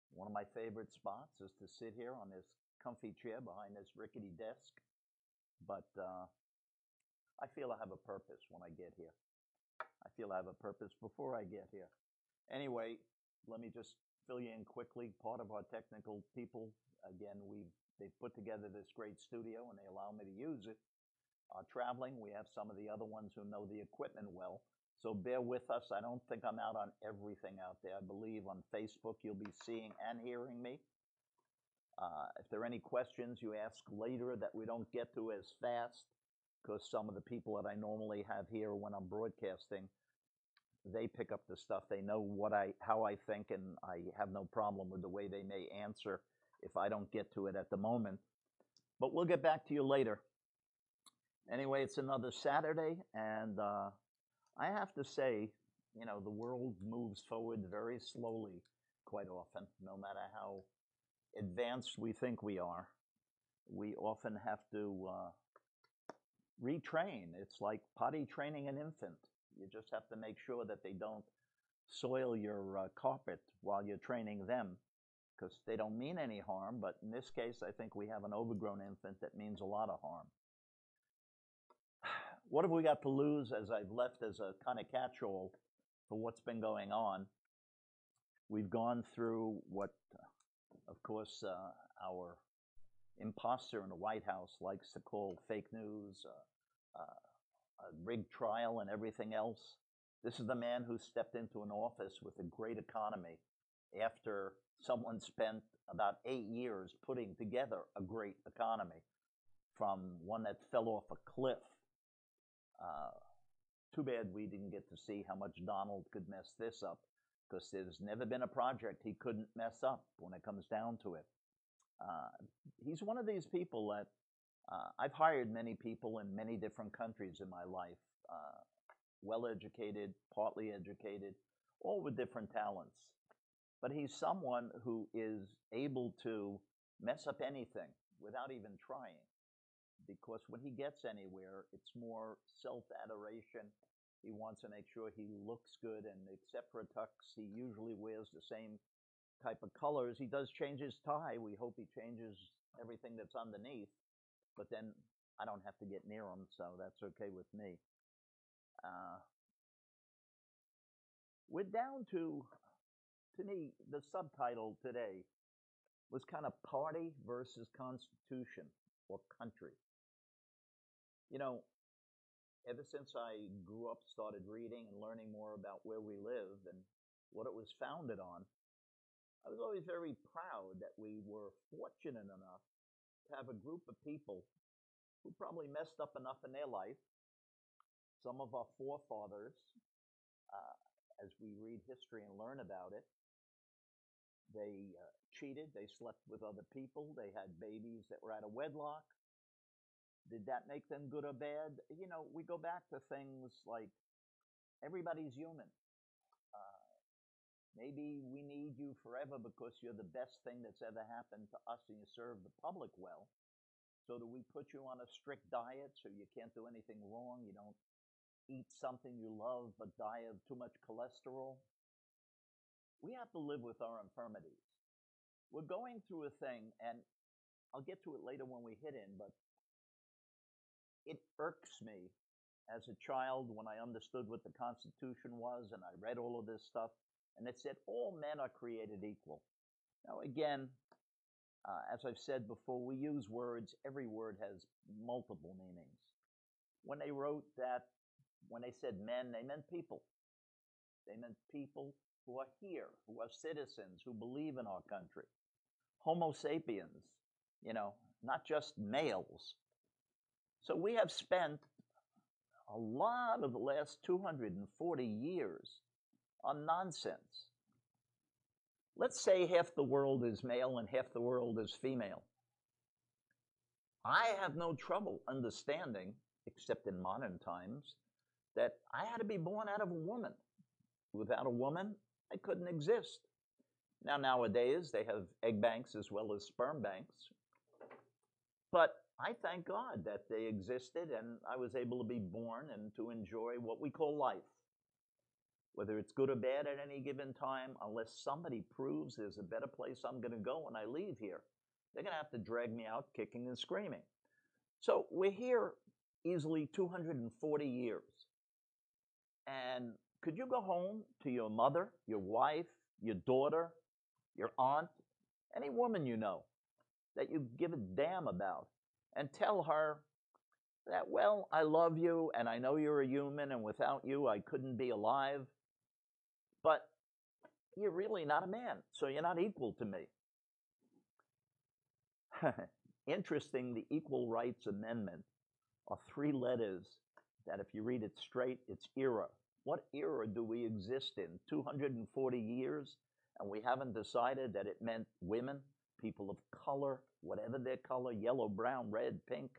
One of my favorite spots is to sit here on this comfy chair behind this rickety desk, but I feel I have a purpose when I get here. I feel I have a purpose before I get here. Anyway, let me just fill you in quickly. Part of our technical people, again, they've put together this great studio and they allow me to use it. Traveling, we have some of the other ones who know the equipment well. So bear with us. I don't think I'm out on everything out there. I believe on Facebook you'll be seeing and hearing me. If there are any questions you ask later that we don't get to as fast, because some of the people that I normally have here when I'm broadcasting, they pick up the stuff. They know how I think, and I have no problem with the way they may answer if I don't get to it at the moment. But we'll get back to you later. Anyway, it's another Saturday, and I have to say, the world moves forward very slowly quite often, no matter how advanced we think we are. We often have to retrain. It's like potty training an infant. You just have to make sure that they don't soil your carpet while you're training them, because they don't mean any harm, but in this case, I think we have an overgrown infant that means a lot of harm. What have we got to lose, as I've left as a kind of catch-all for what's been going on? We've gone through what, of course, our imposter in the White House likes to call fake news, a rigged trial and everything else. This is the man who stepped into an office with a great economy after someone spent about 8 years putting together a great economy from one that fell off a cliff. Too bad we didn't get to see how much Donald could mess this up, because there's never been a project he couldn't mess up when it comes down to it. He's one of these people that I've hired many people in many different countries in my life, well-educated, partly educated, all with different talents. But he's someone who is able to mess up anything without even trying. Because when he gets anywhere, it's more self-adoration. He wants to make sure he looks good, and except for a tux, he usually wears the same type of colors. He does change his tie. We hope he changes everything that's underneath, but then I don't have to get near him, so that's okay with me. We're down to me, the subtitle today was kind of party versus constitution or country. Ever since I grew up, started reading and learning more about where we live and what it was founded on, I was always very proud that we were fortunate enough to have a group of people who probably messed up enough in their life. Some of our forefathers, as we read history and learn about it, they cheated, they slept with other people, they had babies that were out of wedlock. Did that make them good or bad? We go back to things like everybody's human. Maybe we need you forever because you're the best thing that's ever happened to us and you serve the public well. So do we put you on a strict diet so you can't do anything wrong? You don't eat something you love but die of too much cholesterol? We have to live with our infirmities. We're going through a thing, and I'll get to it later when we hit in, but it irks me as a child when I understood what the Constitution was and I read all of this stuff, and it said all men are created equal. Now again, as I've said before, we use words. Every word has multiple meanings. When they wrote that, when they said men, they meant people. They meant people who are here, who are citizens, who believe in our country. Homo sapiens, not just males. So we have spent a lot of the last 240 years on nonsense. Let's say half the world is male and half the world is female. I have no trouble understanding, except in modern times, that I had to be born out of a woman. Without a woman, I couldn't exist. Now, nowadays, they have egg banks as well as sperm banks. But I thank God that they existed and I was able to be born and to enjoy what we call life. whether it's good or bad at any given time, unless somebody proves there's a better place I'm going to go when I leave here. They're going to have to drag me out kicking and screaming. So we're here easily 240 years. And could you go home to your mother, your wife, your daughter, your aunt, any woman you know that you give a damn about, and tell her that, well, I love you and I know you're a human and without you I couldn't be alive, but you're really not a man, so you're not equal to me. Interesting, the Equal Rights Amendment are 3 letters that if you read it straight, it's era. What era do we exist in? 240 years, and we haven't decided that it meant women, people of color, whatever their color, yellow, brown, red, pink.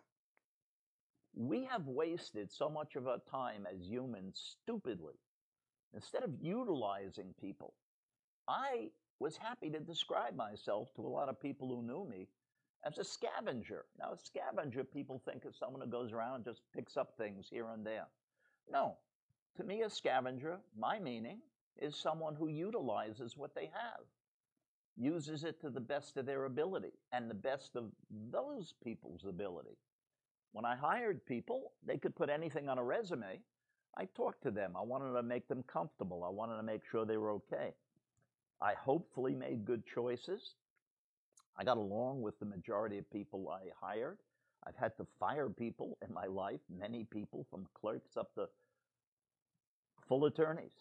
We have wasted so much of our time as humans stupidly. Instead of utilizing people, I was happy to describe myself to a lot of people who knew me as a scavenger. Now, a scavenger, people think, is someone who goes around and just picks up things here and there. No. To me, a scavenger, my meaning, is someone who utilizes what they have, uses it to the best of their ability and the best of those people's ability. When I hired people, they could put anything on a resume. I talked to them. I wanted to make them comfortable. I wanted to make sure they were okay. I hopefully made good choices. I got along with the majority of people I hired. I've had to fire people in my life, many people, from clerks up to full attorneys.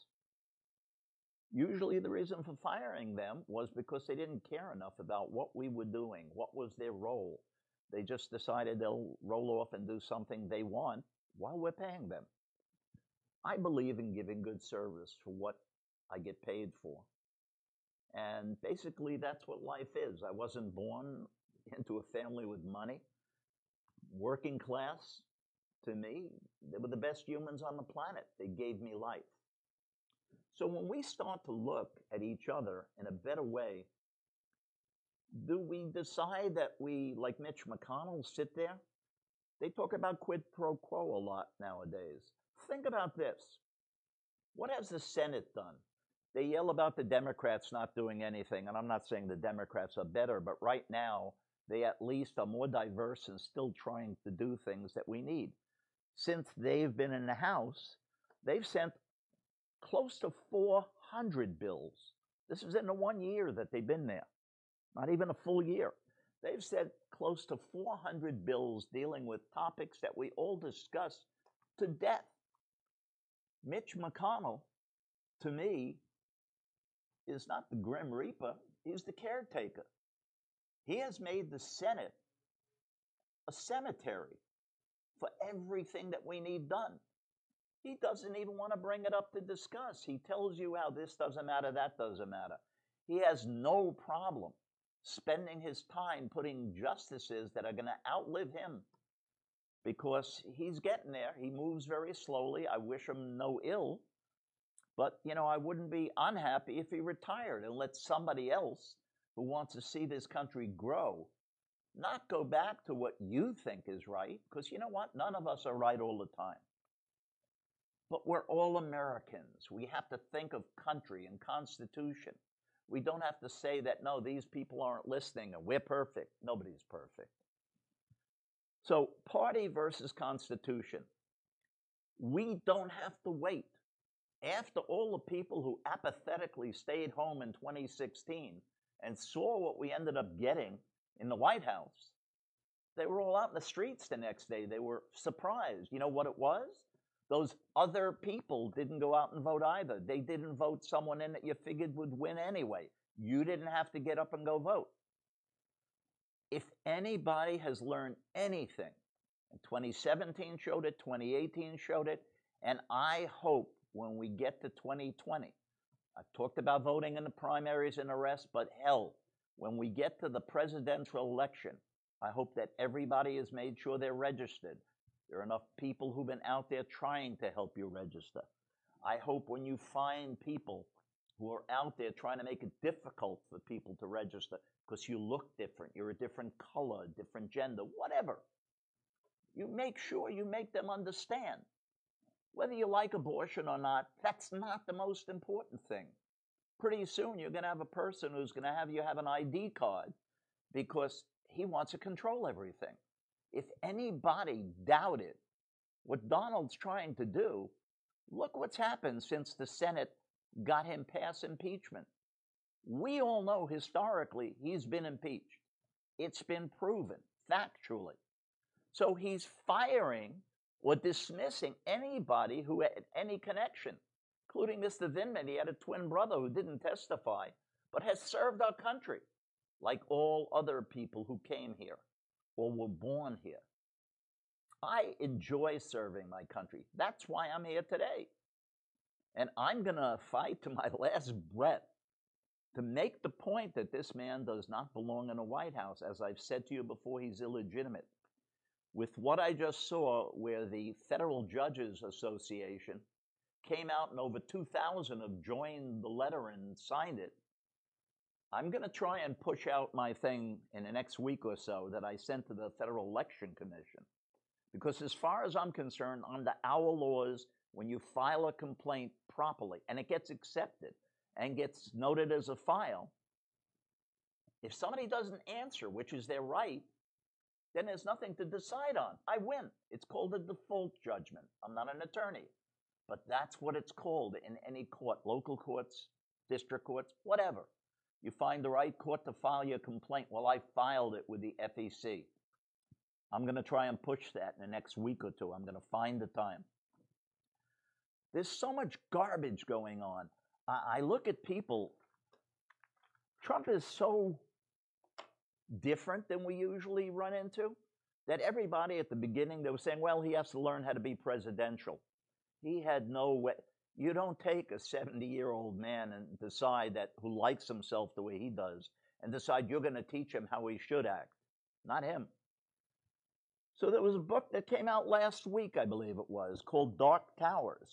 Usually the reason for firing them was because they didn't care enough about what we were doing, what was their role. They just decided they'll roll off and do something they want while we're paying them. I believe in giving good service for what I get paid for. And basically that's what life is. I wasn't born into a family with money. Working class, to me, they were the best humans on the planet. They gave me life. So when we start to look at each other in a better way, do we decide that we, like Mitch McConnell, sit there? They talk about quid pro quo a lot nowadays. Think about this. What has the Senate done? They yell about the Democrats not doing anything, and I'm not saying the Democrats are better, but right now they at least are more diverse and still trying to do things that we need. Since they've been in the House, they've sent close to 400 bills. This is in the 1 year that they've been there, not even a full year. They've sent close to 400 bills dealing with topics that we all discuss to death. Mitch McConnell, to me, is not the Grim Reaper, he's the caretaker. He has made the Senate a cemetery for everything that we need done. He doesn't even want to bring it up to discuss. He tells you how this doesn't matter, that doesn't matter. He has no problem spending his time putting justices that are going to outlive him because he's getting there. He moves very slowly. I wish him no ill. But, you know, I wouldn't be unhappy if he retired and let somebody else who wants to see this country grow not go back to what you think is right, because you know what? None of us are right all the time. But we're all Americans. We have to think of country and Constitution. We don't have to say that, no, these people aren't listening and we're perfect. Nobody's perfect. So party versus Constitution. We don't have to wait. After all the people who apathetically stayed home in 2016 and saw what we ended up getting in the White House, they were all out in the streets the next day. They were surprised. You know what it was? Those other people didn't go out and vote either. They didn't vote someone in that you figured would win anyway. You didn't have to get up and go vote. If anybody has learned anything, and 2017 showed it, 2018 showed it, and I hope when we get to 2020, I've talked about voting in the primaries and the rest, but hell, when we get to the presidential election, I hope that everybody has made sure they're registered. There are enough people who've been out there trying to help you register. I hope when you find people who are out there trying to make it difficult for people to register because you look different, you're a different color, different gender, whatever, you make sure you make them understand Whether you like abortion or not, that's not the most important thing. Pretty soon you're going to have a person who's going to have you have an ID card because he wants to control everything. If anybody doubted what Donald's trying to do, look what's happened since the Senate got him past impeachment. We all know historically he's been impeached. It's been proven factually. So he's firing or dismissing anybody who had any connection, including Mr. Vindman. He had a twin brother who didn't testify, but has served our country like all other people who came here or were born here. I enjoy serving my country. That's why I'm here today. And I'm going to fight to my last breath to make the point that this man does not belong in the White House. As I've said to you before, he's illegitimate. With what I just saw, where the Federal Judges Association came out and over 2,000 have joined the letter and signed it, I'm going to try and push out my thing in the next week or so that I sent to the Federal Election Commission. Because as far as I'm concerned, under our laws, when you file a complaint properly and it gets accepted and gets noted as a file, if somebody doesn't answer, which is their right, then there's nothing to decide on. I win. It's called a default judgment. I'm not an attorney, but that's what it's called in any court, local courts, district courts, whatever. You find the right court to file your complaint. Well, I filed it with the FEC. I'm going to try and push that in the next week or two. I'm going to find the time. There's so much garbage going on. I look at people. Trump is so different than we usually run into that everybody at the beginning, they were saying, well, he has to learn how to be presidential. He had no way. You don't take a 70-year-old man and decide that who likes himself the way he does and decide you're going to teach him how he should act. Not him. So there was a book that came out last week, I believe it was, called Dark Towers,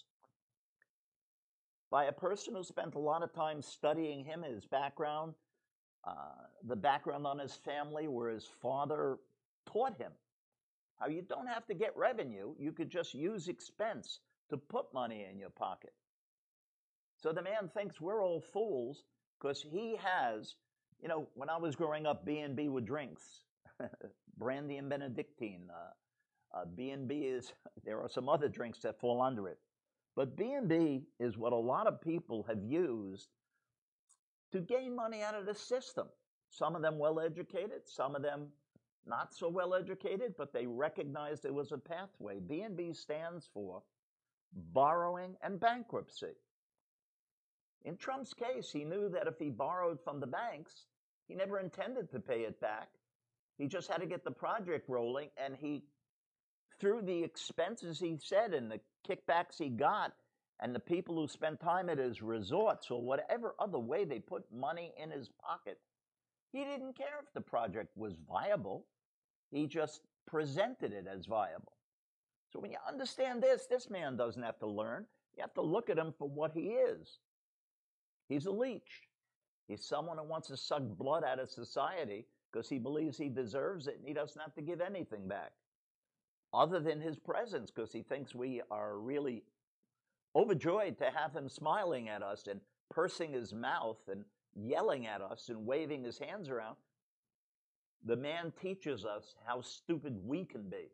by a person who spent a lot of time studying him, his background, the background on his family, where his father taught him how you don't have to get revenue. You could just use expense to put money in your pocket. So the man thinks we're all fools because he has, you know, when I was growing up, B&B with drinks, brandy and Benedictine. B&B is, there are some other drinks that fall under it. But B&B is what a lot of people have used to gain money out of the system. Some of them well-educated, some of them not so well-educated, but they recognized there was a pathway. B&B stands for borrowing and bankruptcy. In Trump's case, he knew that if he borrowed from the banks, he never intended to pay it back. He just had to get the project rolling, and he, through the expenses he said and the kickbacks he got, and the people who spent time at his resorts or whatever other way they put money in his pocket, he didn't care if the project was viable. He just presented it as viable. So when you understand this man doesn't have to learn. You have to look at him for what he is. He's a leech. He's someone who wants to suck blood out of society because he believes he deserves it and he doesn't have to give anything back other than his presence, because he thinks we are really overjoyed to have him smiling at us and pursing his mouth and yelling at us and waving his hands around. The man teaches us how stupid we can be.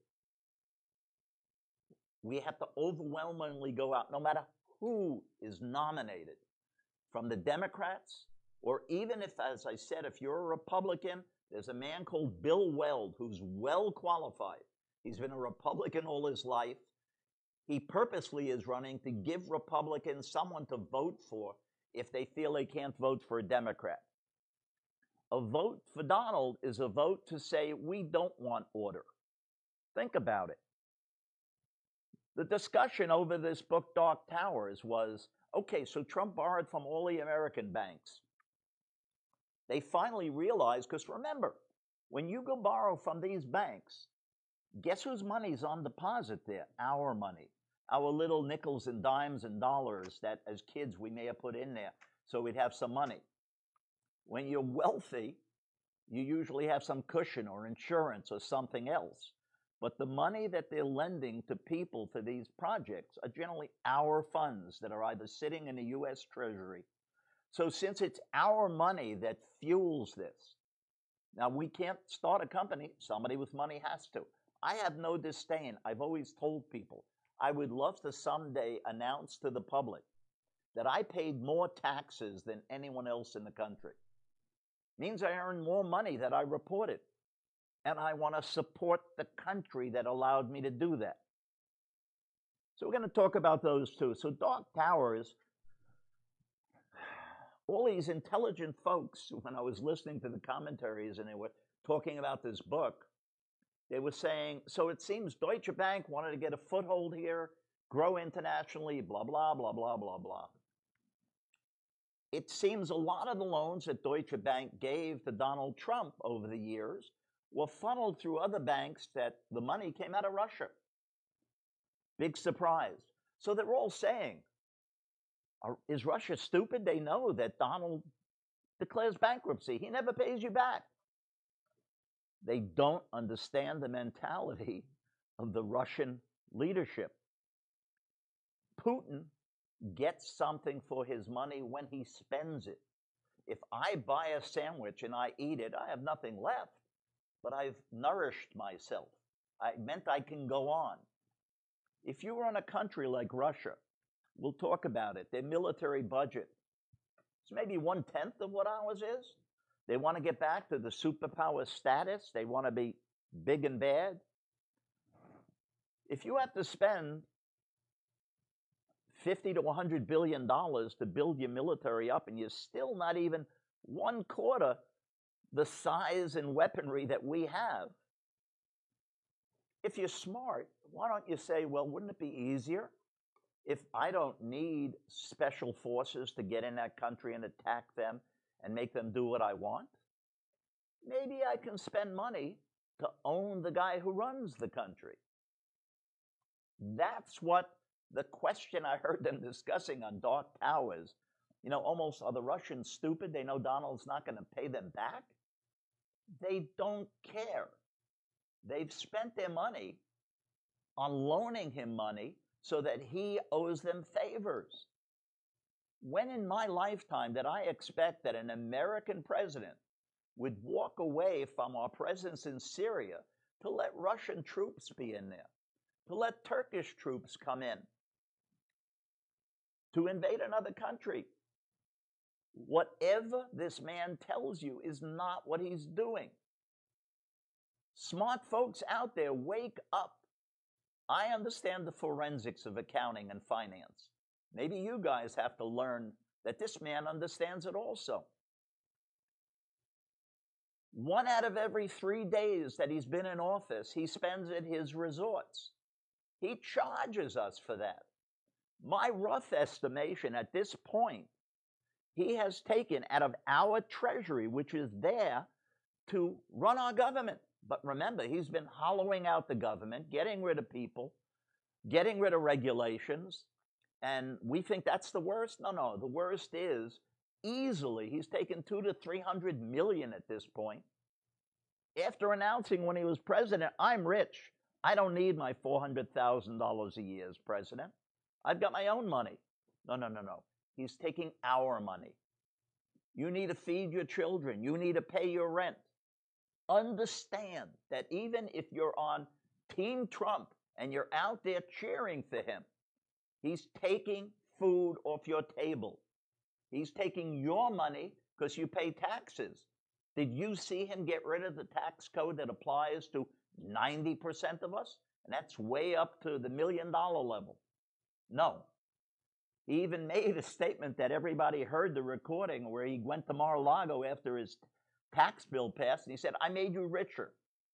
We have to overwhelmingly go out, no matter who is nominated, from the Democrats, or even if, as I said, if you're a Republican, there's a man called Bill Weld who's well qualified. He's been a Republican all his life. He purposely is running to give Republicans someone to vote for if they feel they can't vote for a Democrat. A vote for Donald is a vote to say we don't want order. Think about it. The discussion over this book, Dark Towers, was, okay, so Trump borrowed from all the American banks. They finally realized, because remember, when you go borrow from these banks, guess whose money's on deposit there? Our money. Our little nickels and dimes and dollars that as kids we may have put in there so we'd have some money. When you're wealthy, you usually have some cushion or insurance or something else. But the money that they're lending to people for these projects are generally our funds that are either sitting in the U.S. Treasury. So since it's our money that fuels this, now we can't start a company. Somebody with money has to. I have no disdain. I've always told people I would love to someday announce to the public that I paid more taxes than anyone else in the country. Means I earned more money than I reported. And I want to support the country that allowed me to do that. So we're going to talk about those two. So Dark Towers, all these intelligent folks, when I was listening to the commentaries and they were talking about this book, they were saying, so it seems Deutsche Bank wanted to get a foothold here, grow internationally, blah, blah, blah, blah, blah, blah. It seems a lot of the loans that Deutsche Bank gave to Donald Trump over the years were funneled through other banks that the money came out of Russia. Big surprise. So they're all saying, is Russia stupid? They know that Donald declares bankruptcy. He never pays you back. They don't understand the mentality of the Russian leadership. Putin gets something for his money when he spends it. If I buy a sandwich and I eat it, I have nothing left, but I've nourished myself. I meant I can go on. If you run a country like Russia, we'll talk about it, their military budget, it's maybe 1/10 of what ours is. They want to get back to the superpower status. They want to be big and bad. If you have to spend $50 to $100 billion to build your military up and you're still not even 1/4 the size and weaponry that we have, if you're smart, why don't you say, well, wouldn't it be easier if I don't need special forces to get in that country and attack them and make them do what I want? Maybe I can spend money to own the guy who runs the country. That's what the question I heard them discussing on Dark Towers. You know, almost, are the Russians stupid? They know Donald's not going to pay them back? They don't care. They've spent their money on loaning him money so that he owes them favors. When in my lifetime did I expect that an American president would walk away from our presence in Syria to let Russian troops be in there, to let Turkish troops come in, to invade another country? Whatever this man tells you is not what he's doing. Smart folks out there, wake up. I understand the forensics of accounting and finance. Maybe you guys have to learn that this man understands it also. 1 out of every 3 days that he's been in office, he spends at his resorts. He charges us for that. My rough estimation at this point, he has taken out of our treasury, which is there to run our government. But remember, he's been hollowing out the government, getting rid of people, getting rid of regulations, and we think that's the worst? No, the worst is easily he's taken $200 to $300 million at this point. After announcing when he was president, I'm rich. I don't need my $400,000 a year as president. I've got my own money. No. He's taking our money. You need to feed your children. You need to pay your rent. Understand that even if you're on Team Trump and you're out there cheering for him, he's taking food off your table. He's taking your money because you pay taxes. Did you see him get rid of the tax code that applies to 90% of us? And that's way up to the $1 million level. No. He even made a statement that everybody heard the recording where he went to Mar-a-Lago after his tax bill passed, and he said, I made you richer.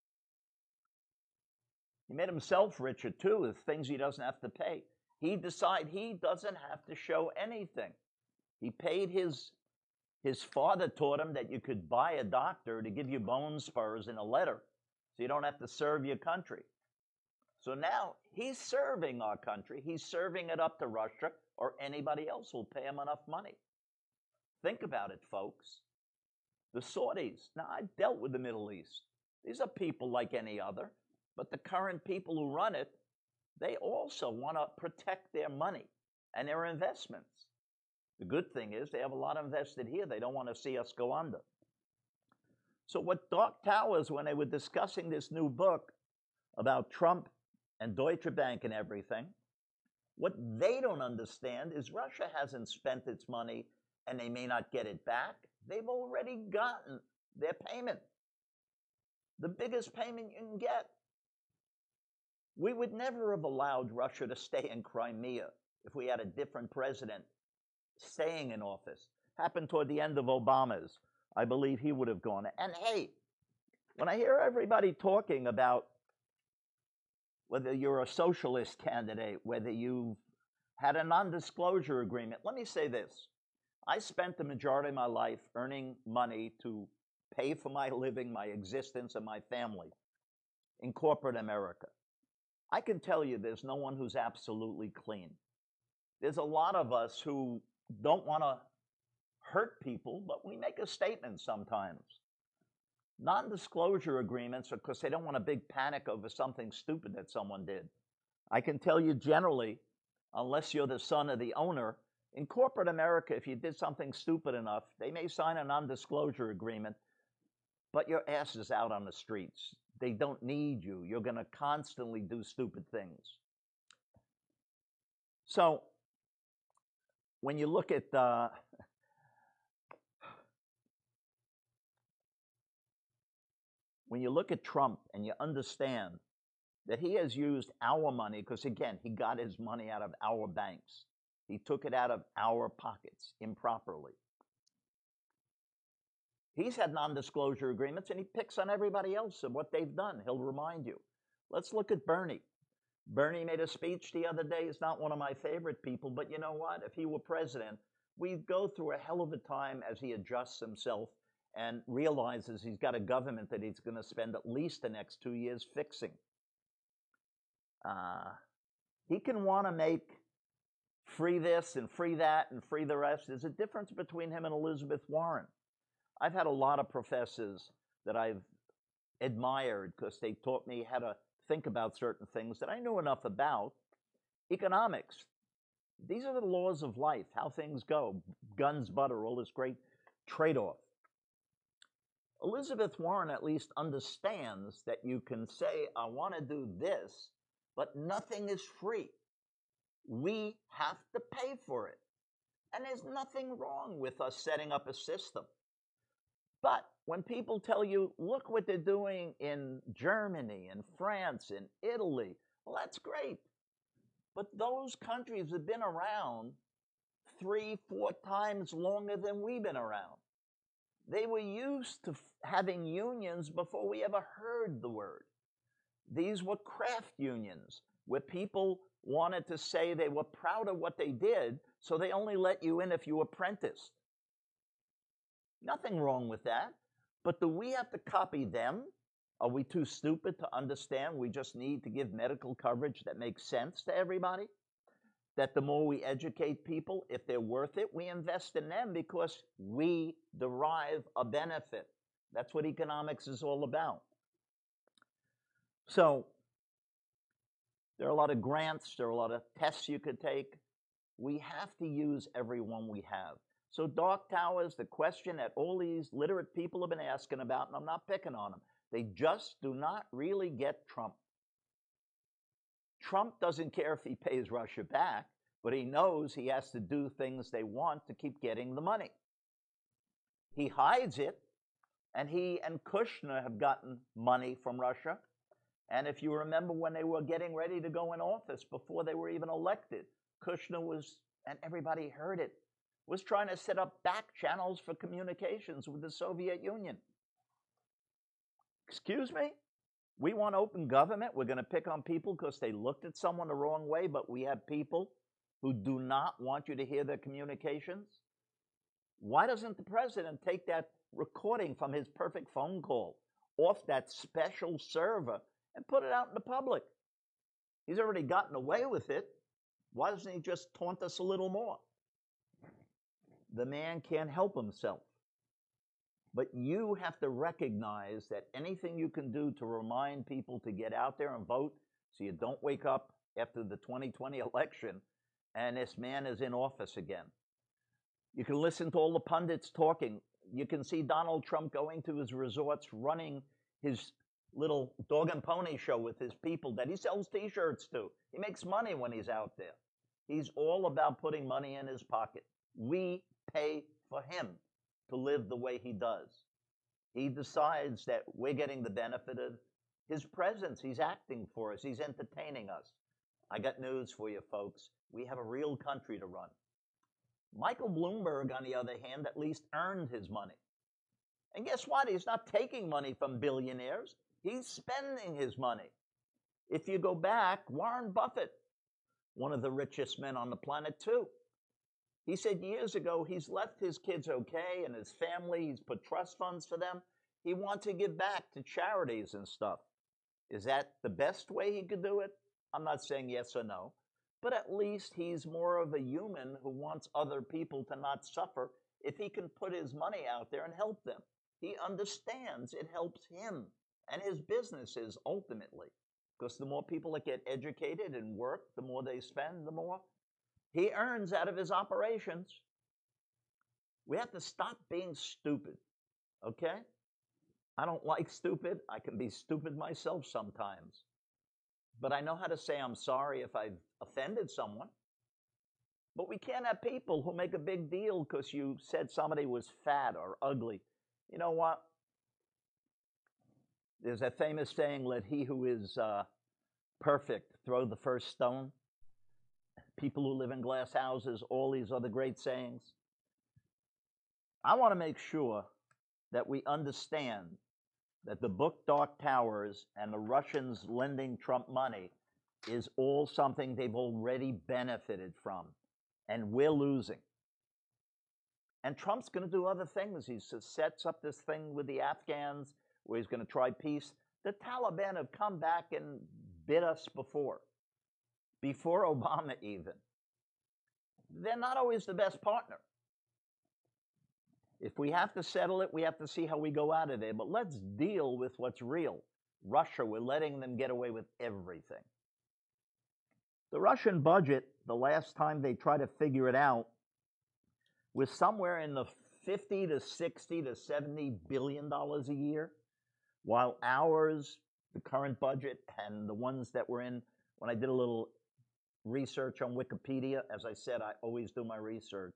He made himself richer, too, with things he doesn't have to pay. He decided he doesn't have to show anything. He paid his father taught him that you could buy a doctor to give you bone spurs in a letter, so you don't have to serve your country. So now he's serving our country. He's serving it up to Russia, or anybody else will pay him enough money. Think about it, folks. The Saudis. Now, I've dealt with the Middle East. These are people like any other, But the current people who run it, they also want to protect their money and their investments. The good thing is they have a lot invested here. They don't want to see us go under. So what Dark Towers, when they were discussing this new book about Trump and Deutsche Bank and everything, what they don't understand is Russia hasn't spent its money and they may not get it back. They've already gotten their payment. The biggest payment you can get. We would never have allowed Russia to stay in Crimea if we had a different president staying in office. Happened toward the end of Obama's. I believe he would have gone. And hey, when I hear everybody talking about whether you're a socialist candidate, whether you've had a non-disclosure agreement, let me say this. I spent the majority of my life earning money to pay for my living, my existence, and my family in corporate America. I can tell you there's no one who's absolutely clean. There's a lot of us who don't want to hurt people, but we make a statement sometimes. Non-disclosure agreements are because they don't want a big panic over something stupid that someone did. I can tell you generally, unless you're the son of the owner, in corporate America, if you did something stupid enough, they may sign a non-disclosure agreement, but your ass is out on the streets. They don't need you. You're going to constantly do stupid things. So when you look at Trump and you understand that he has used our money, because again, he got his money out of our banks. He took it out of our pockets improperly. He's had non-disclosure agreements, and he picks on everybody else and what they've done. He'll remind you. Let's look at Bernie. Bernie made a speech the other day. He's not one of my favorite people, but you know what? If he were president, we'd go through a hell of a time as he adjusts himself and realizes he's got a government that he's going to spend at least the next 2 years fixing. He can want to make free this and free that and free the rest. There's a difference between him and Elizabeth Warren. I've had a lot of professors that I've admired because they taught me how to think about certain things that I knew enough about. Economics. These are the laws of life, how things go. Guns, butter, all this great trade-off. Elizabeth Warren at least understands that you can say, I want to do this, but nothing is free. We have to pay for it. And there's nothing wrong with us setting up a system. But when people tell you, look what they're doing in Germany and France and Italy, well, that's great. But those countries have been around 3-4 times longer than we've been around. They were used to having unions before we ever heard the word. These were craft unions where people wanted to say they were proud of what they did, so they only let you in if you apprenticed. Nothing wrong with that. But do we have to copy them? Are we too stupid to understand we just need to give medical coverage that makes sense to everybody? That the more we educate people, if they're worth it, we invest in them because we derive a benefit. That's what economics is all about. So there are a lot of grants, there are a lot of tests you could take. We have to use every one we have. So Dark Towers, the question that all these literate people have been asking about, and I'm not picking on them, they just do not really get Trump. Trump doesn't care if he pays Russia back, but he knows he has to do things they want to keep getting the money. He hides it, and he and Kushner have gotten money from Russia. And if you remember when they were getting ready to go in office, before they were even elected, Kushner was, and everybody heard it, was trying to set up back channels for communications with the Soviet Union. Excuse me? We want open government. We're going to pick on people because they looked at someone the wrong way, but we have people who do not want you to hear their communications? Why doesn't the president take that recording from his perfect phone call off that special server and put it out in the public? He's already gotten away with it. Why doesn't he just taunt us a little more? The man can't help himself. But you have to recognize that anything you can do to remind people to get out there and vote so you don't wake up after the 2020 election and this man is in office again. You can listen to all the pundits talking. You can see Donald Trump going to his resorts, running his little dog and pony show with his people that he sells T-shirts to. He makes money when he's out there. He's all about putting money in his pocket. We pay for him to live the way he does. He decides that we're getting the benefit of his presence. He's acting for us. He's entertaining us. I got news for you, folks. We have a real country to run. Michael Bloomberg, on the other hand, at least earned his money. And guess what? He's not taking money from billionaires. He's spending his money. If you go back, Warren Buffett, one of the richest men on the planet too, he said years ago he's left his kids okay and his family, he's put trust funds for them. He wants to give back to charities and stuff. Is that the best way he could do it? I'm not saying yes or no, but at least he's more of a human who wants other people to not suffer if he can put his money out there and help them. He understands it helps him and his businesses ultimately, because the more people that get educated and work, the more they spend, the more he earns out of his operations. We have to stop being stupid, okay? I don't like stupid. I can be stupid myself sometimes. But I know how to say I'm sorry if I've offended someone. But we can't have people who make a big deal because you said somebody was fat or ugly. You know what? There's a famous saying, let he who is perfect throw the first stone. People who live in glass houses, all these other great sayings. I want to make sure that we understand that the book Dark Towers and the Russians lending Trump money is all something they've already benefited from, and we're losing. And Trump's going to do other things. He sets up this thing with the Afghans where he's going to try peace. The Taliban have come back and bit us before Obama even. They're not always the best partner. If we have to settle it, we have to see how we go out of there. But let's deal with what's real. Russia, we're letting them get away with everything. The Russian budget, the last time they tried to figure it out, was somewhere in the 50 to 60 to 70 billion dollars a year, while ours, the current budget, and the ones that were in, when I did a little research on Wikipedia, as I said, I always do my research.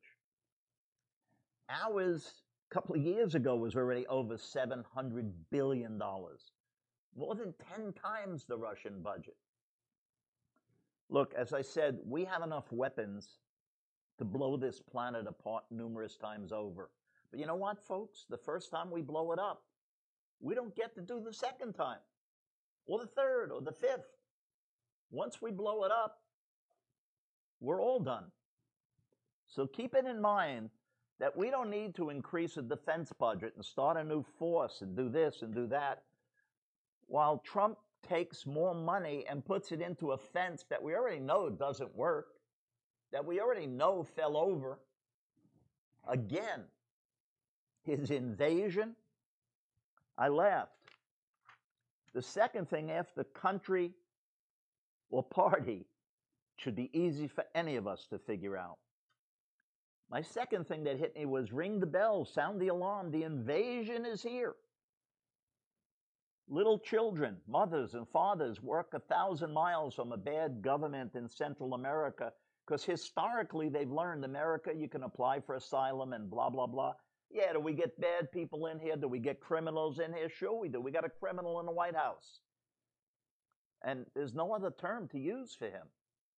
Ours, a couple of years ago, was already over $700 billion, more than 10 times the Russian budget. Look, as I said, we have enough weapons to blow this planet apart numerous times over. But you know what, folks? The first time we blow it up, we don't get to do the second time, or the third, or the fifth. Once we blow it up, we're all done. So keep it in mind that we don't need to increase the defense budget and start a new force and do this and do that, while Trump takes more money and puts it into a fence that we already know doesn't work, that we already know fell over. Again, his invasion, I laughed. The second thing, after country or party, should be easy for any of us to figure out. My second thing that hit me was ring the bell, sound the alarm. The invasion is here. Little children, mothers and fathers work 1,000 miles from a bad government in Central America because historically they've learned America, you can apply for asylum and blah, blah, blah. Yeah, do we get bad people in here? Do we get criminals in here? Sure we do. We got a criminal in the White House. And there's no other term to use for him.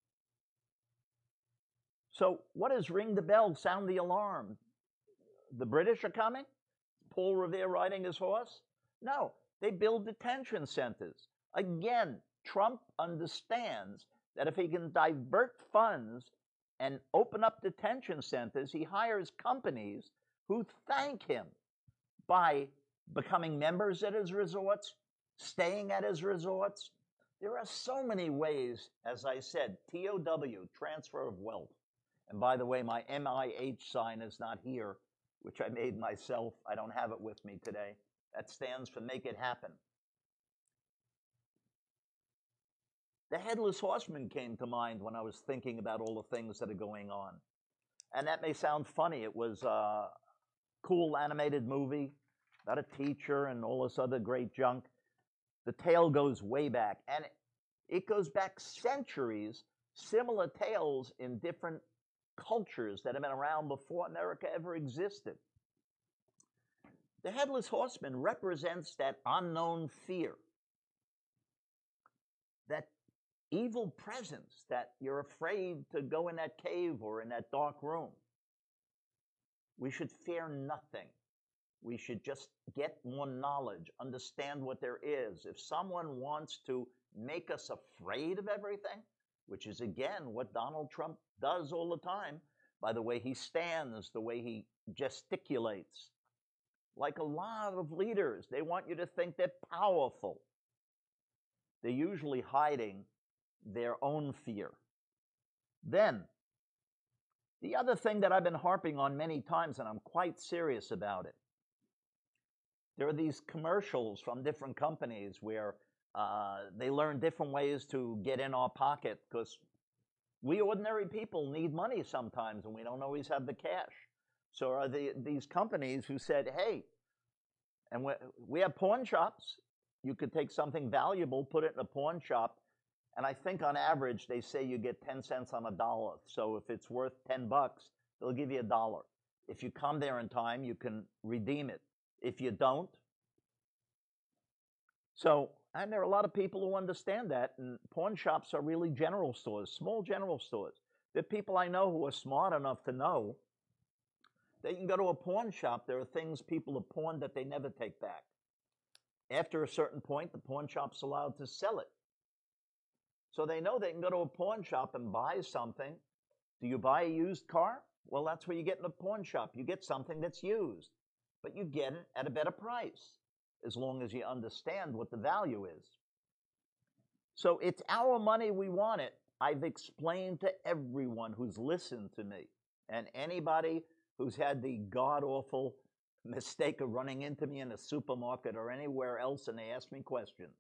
So what is ring the bell, sound the alarm? The British are coming? Paul Revere riding his horse? No, they build detention centers. Again, Trump understands that if he can divert funds and open up detention centers, he hires companies who thank him by becoming members at his resorts, staying at his resorts. There are so many ways, as I said, TOW, transfer of wealth. And by the way, my MIH sign is not here which I made myself. I don't have it with me today. That stands for Make It Happen. The Headless Horseman came to mind when I was thinking about all the things that are going on. And that may sound funny. It was a cool animated movie about a teacher and all this other great junk. The tale goes way back, and it goes back centuries, similar tales in different cultures that have been around before America ever existed. The Headless Horseman represents that unknown fear, that evil presence that you're afraid to go in that cave or in that dark room. We should fear nothing. We should just get more knowledge, understand what there is. If someone wants to make us afraid of everything, which is, again, what Donald Trump does all the time, by the way he stands, the way he gesticulates. Like a lot of leaders, they want you to think they're powerful. They're usually hiding their own fear. Then, the other thing that I've been harping on many times, and I'm quite serious about it, there are these commercials from different companies where they learn different ways to get in our pocket, because we ordinary people need money sometimes and we don't always have the cash. So are these companies who said, hey, and we have pawn shops. You could take something valuable, put it in a pawn shop, and I think on average they say you get 10 cents on a dollar. So if it's worth $10, they'll give you $1. If you come there in time, you can redeem it. If you don't. So, and there are a lot of people who understand that, and pawn shops are really general stores, small general stores. There are people I know who are smart enough to know they can go to a pawn shop. There are things people have pawned that they never take back. After a certain point, the pawn shop's allowed to sell it. So they know they can go to a pawn shop and buy something. Do you buy a used car? Well, that's what you get in a pawn shop. You get something that's used, but you get it at a better price, as long as you understand what the value is. So it's our money, we want it. I've explained to everyone who's listened to me, and anybody who's had the god-awful mistake of running into me in a supermarket or anywhere else and they ask me questions.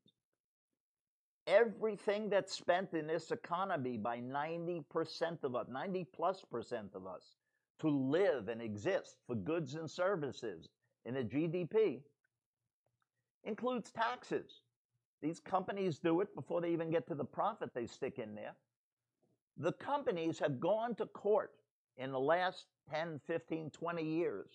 Everything that's spent in this economy by 90% of us, 90+% of us, to live and exist for goods and services in a GDP, includes taxes. These companies do it before they even get to the profit they stick in there. The companies have gone to court in the last 10, 15, 20 years.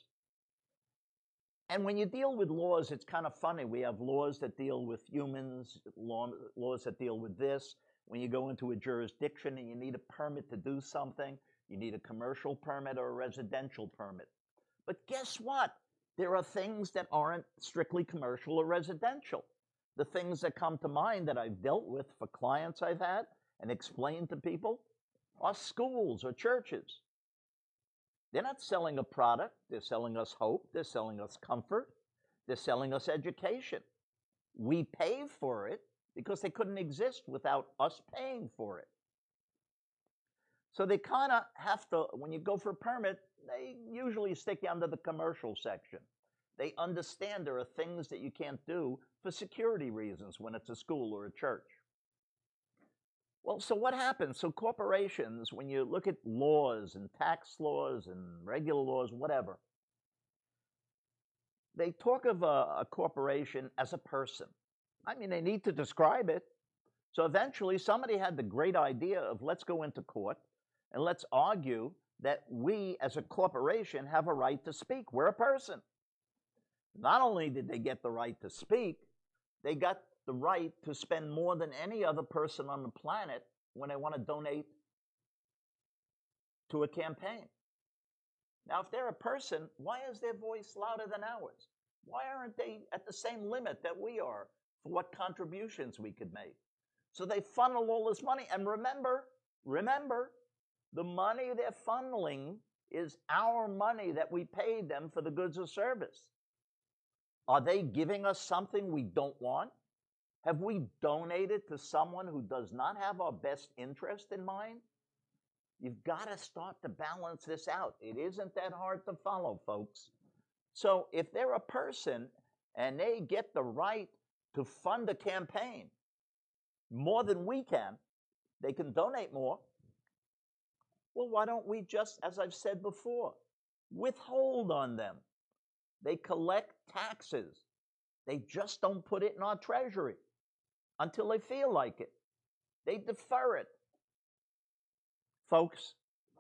And when you deal with laws, it's kind of funny. We have laws that deal with humans, laws that deal with this. When you go into a jurisdiction and you need a permit to do something, you need a commercial permit or a residential permit. But guess what? There are things that aren't strictly commercial or residential. The things that come to mind that I've dealt with for clients I've had and explained to people are schools or churches. They're not selling a product. They're selling us hope. They're selling us comfort. They're selling us education. We pay for it because they couldn't exist without us paying for it. So they kind of have to, when you go for a permit, they usually stick you under the commercial section. They understand there are things that you can't do for security reasons when it's a school or a church. Well, so what happens? So corporations, when you look at laws and tax laws and regular laws, whatever, they talk of a corporation as a person. I mean, they need to describe it. So eventually somebody had the great idea of let's go into court and let's argue that we as a corporation have a right to speak. We're a person. Not only did they get the right to speak, they got the right to spend more than any other person on the planet when they want to donate to a campaign. Now, if they're a person, why is their voice louder than ours? Why aren't they at the same limit that we are for what contributions we could make? So they funnel all this money. And remember, the money they're funneling is our money that we paid them for the goods or service. Are they giving us something we don't want? Have we donated to someone who does not have our best interest in mind? You've got to start to balance this out. It isn't that hard to follow, folks. So if they're a person and they get the right to fund a campaign more than we can, they can donate more. Well, why don't we just, as I've said before, withhold on them? They collect taxes. They just don't put it in our treasury until they feel like it. They defer it. Folks,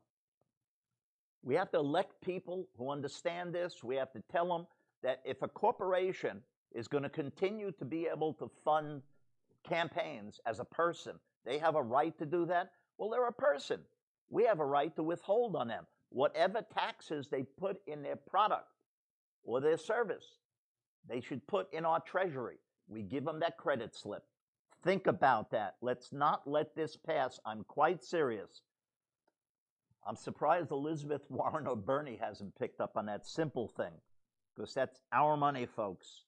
we have to elect people who understand this. We have to tell them that if a corporation is going to continue to be able to fund campaigns as a person, they have a right to do that. Well, they're a person. We have a right to withhold on them whatever taxes they put in their product or their service. They should put in our treasury. We give them that credit slip. Think about that. Let's not let this pass. I'm quite serious. I'm surprised Elizabeth Warren or Bernie hasn't picked up on that simple thing, because that's our money, folks.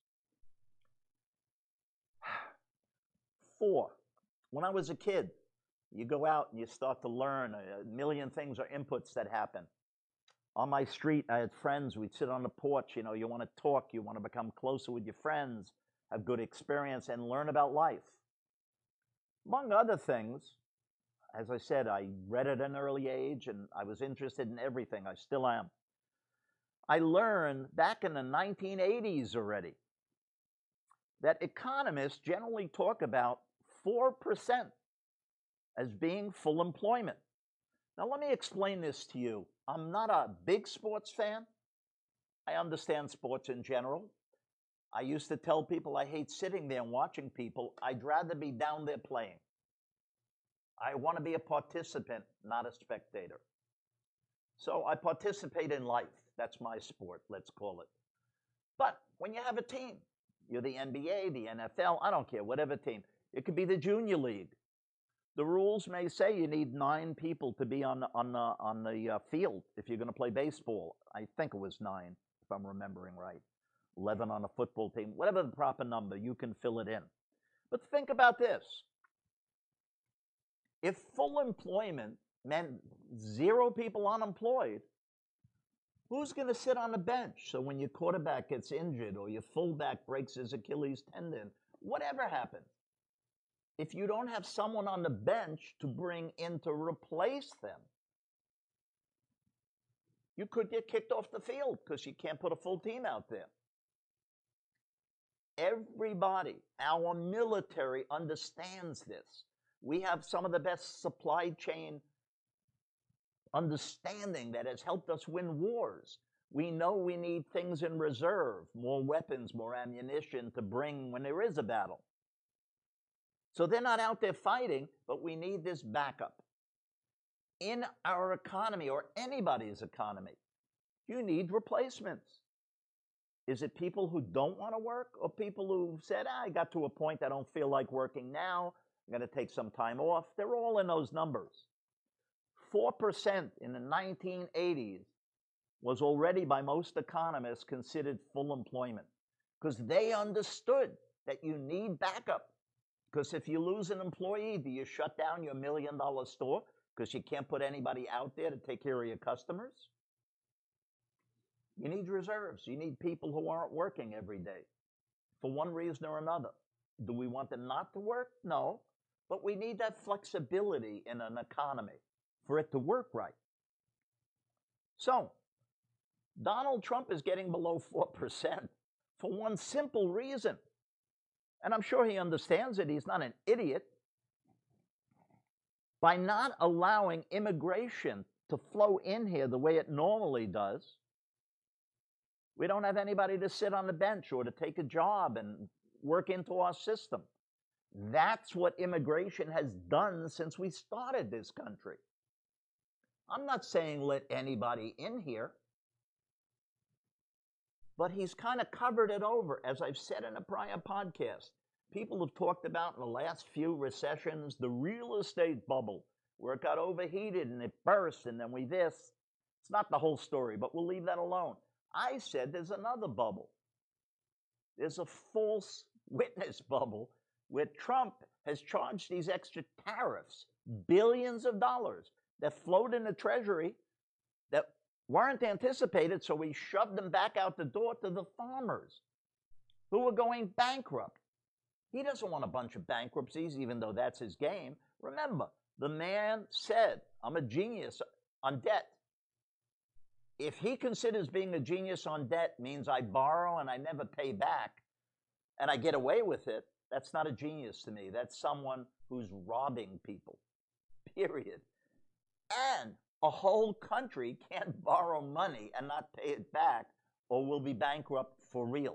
4, when I was a kid, you go out and you start to learn a million things or inputs that happen. On my street, I had friends. We'd sit on the porch. You know, you want to talk. You want to become closer with your friends, have good experience, and learn about life. Among other things, as I said, I read at an early age, and I was interested in everything. I still am. I learned back in the 1980s already that economists generally talk about 4% as being full employment. Now, let me explain this to you. I'm not a big sports fan. I understand sports in general. I used to tell people I hate sitting there and watching people. I'd rather be down there playing. I want to be a participant, not a spectator. So I participate in life. That's my sport, let's call it. But when you have a team, you're the NBA, the NFL, I don't care, whatever team. It could be the junior league. The rules may say you need 9 people to be on the field if you're going to play baseball. I think it was 9, if I'm remembering right. 11 on a football team. Whatever the proper number, you can fill it in. But think about this. If full employment meant 0 people unemployed, who's going to sit on the bench? So when your quarterback gets injured or your fullback breaks his Achilles tendon, whatever happens, if you don't have someone on the bench to bring in to replace them, you could get kicked off the field because you can't put a full team out there. Everybody, our military understands this. We have some of the best supply chain understanding that has helped us win wars. We know we need things in reserve, more weapons, more ammunition to bring when there is a battle. So they're not out there fighting, but we need this backup. In our economy, or anybody's economy, you need replacements. Is it people who don't want to work, or people who said, I got to a point I don't feel like working now, I'm going to take some time off? They're all in those numbers. 4% in the 1980s was already, by most economists, considered full employment, because they understood that you need backup. Because if you lose an employee, do you shut down your $1 million store because you can't put anybody out there to take care of your customers? You need reserves. You need people who aren't working every day for one reason or another. Do we want them not to work? No. But we need that flexibility in an economy for it to work right. So, Donald Trump is getting below 4% for one simple reason. And I'm sure he understands it. He's not an idiot. By not allowing immigration to flow in here the way it normally does, we don't have anybody to sit on the bench or to take a job and work into our system. That's what immigration has done since we started this country. I'm not saying let anybody in here, but he's kind of covered it over. As I've said in a prior podcast, people have talked about in the last few recessions, the real estate bubble, where it got overheated and it burst and then we this. It's not the whole story, but we'll leave that alone. I said there's another bubble. There's a false witness bubble where Trump has charged these extra tariffs, billions of dollars, that float in the Treasury that weren't anticipated, so we shoved them back out the door to the farmers who were going bankrupt. He doesn't want a bunch of bankruptcies, even though that's his game. Remember, the man said, I'm a genius on debt. If he considers being a genius on debt means I borrow and I never pay back and I get away with it, that's not a genius to me. That's someone who's robbing people, period. And a whole country can't borrow money and not pay it back or will be bankrupt for real.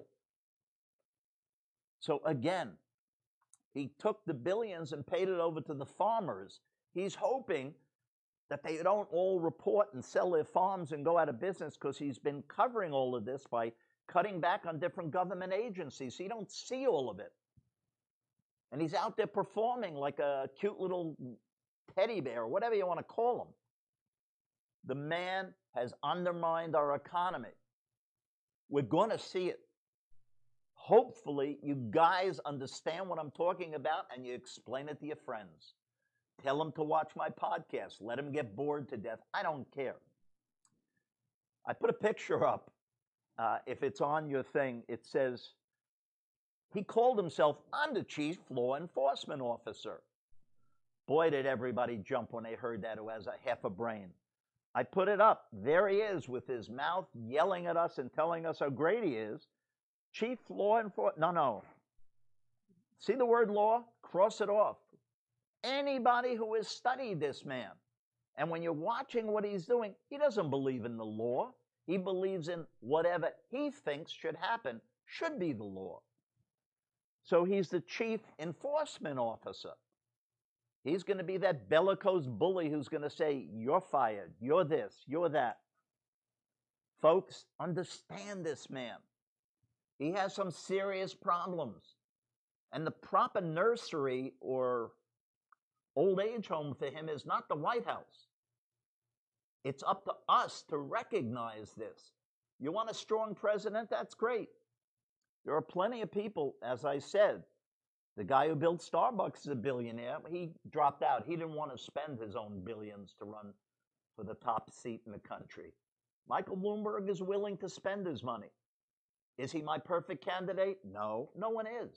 So again, he took the billions and paid it over to the farmers. He's hoping that they don't all report and sell their farms and go out of business because he's been covering all of this by cutting back on different government agencies. So you don't see all of it. And he's out there performing like a cute little teddy bear, or whatever you want to call him. The man has undermined our economy. We're going to see it. Hopefully, you guys understand what I'm talking about and you explain it to your friends. Tell them to watch my podcast. Let them get bored to death. I don't care. I put a picture up. If it's on your thing, it says, he called himself, I'm the chief law enforcement officer. Boy, did everybody jump when they heard that who has a half a brain. I put it up. There he is with his mouth yelling at us and telling us how great he is. Chief law enforcement. No. See the word law? Cross it off. Anybody who has studied this man, and when you're watching what he's doing, he doesn't believe in the law. He believes in whatever he thinks should happen, should be the law. So he's the chief enforcement officer. He's going to be that bellicose bully who's going to say, you're fired, you're this, you're that. Folks, understand this man. He has some serious problems. And the proper nursery or old age home for him is not the White House. It's up to us to recognize this. You want a strong president? That's great. There are plenty of people, as I said. The guy who built Starbucks is a billionaire. He dropped out. He didn't want to spend his own billions to run for the top seat in the country. Michael Bloomberg is willing to spend his money. Is he my perfect candidate? No, no one is.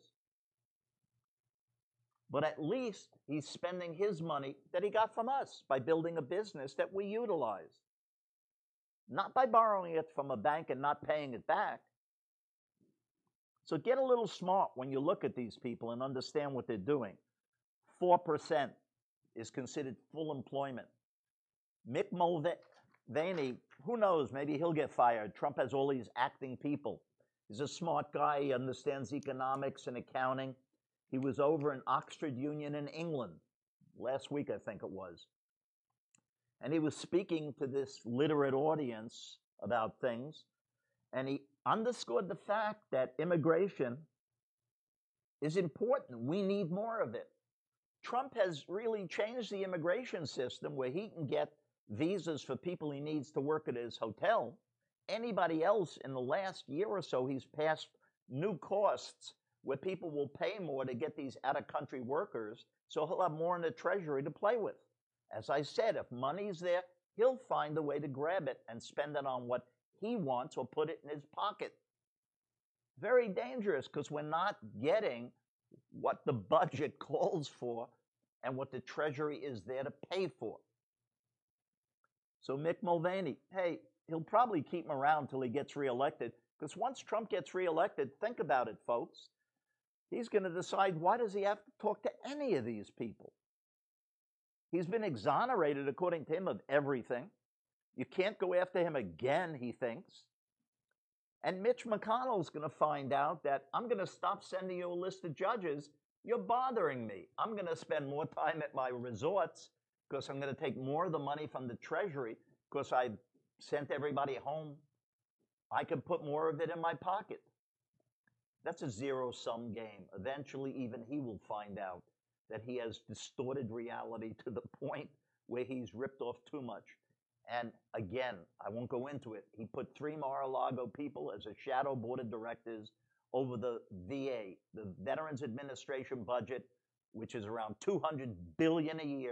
But at least he's spending his money that he got from us by building a business that we utilize. Not by borrowing it from a bank and not paying it back. So get a little smart when you look at these people and understand what they're doing. 4% is considered full employment. Mick Mulvaney, who knows, maybe he'll get fired. Trump has all these acting people. He's a smart guy. He understands economics and accounting. He was over in Oxford Union in England last week, I think it was. And he was speaking to this literate audience about things. And he underscored the fact that immigration is important. We need more of it. Trump has really changed the immigration system where he can get visas for people he needs to work at his hotel. Anybody else in the last year or so, he's passed new costs where people will pay more to get these out-of-country workers, so he'll have more in the treasury to play with. As I said, if money's there, he'll find a way to grab it and spend it on what he wants or put it in his pocket. Very dangerous because we're not getting what the budget calls for and what the treasury is there to pay for. So Mick Mulvaney, hey, he'll probably keep him around till he gets reelected, because once Trump gets reelected, think about it, folks. He's going to decide, why does he have to talk to any of these people? He's been exonerated, according to him, of everything. You can't go after him again, he thinks. And Mitch McConnell's going to find out that I'm going to stop sending you a list of judges. You're bothering me. I'm going to spend more time at my resorts because I'm going to take more of the money from the Treasury because I sent everybody home. I can put more of it in my pocket. That's a zero-sum game. Eventually, even he will find out that he has distorted reality to the point where he's ripped off too much. And again, I won't go into it. He put 3 Mar-a-Lago people as a shadow board of directors over the VA, the Veterans Administration budget, which is around $200 billion a year.